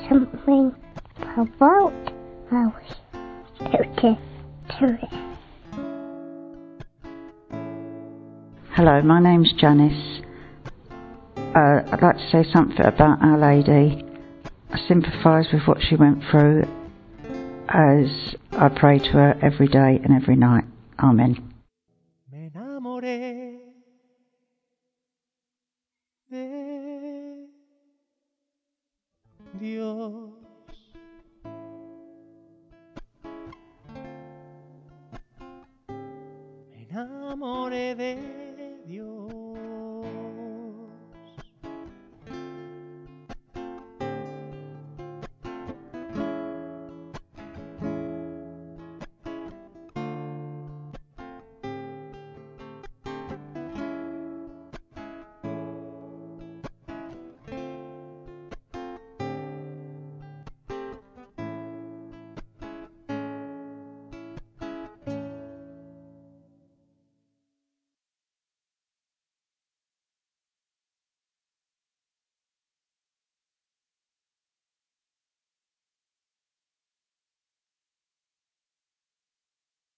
something about our future tourists. Hello, my name's Janice. I'd like to say something about Our Lady. I sympathise with what she went through, as I pray to her every day and every night. Amen.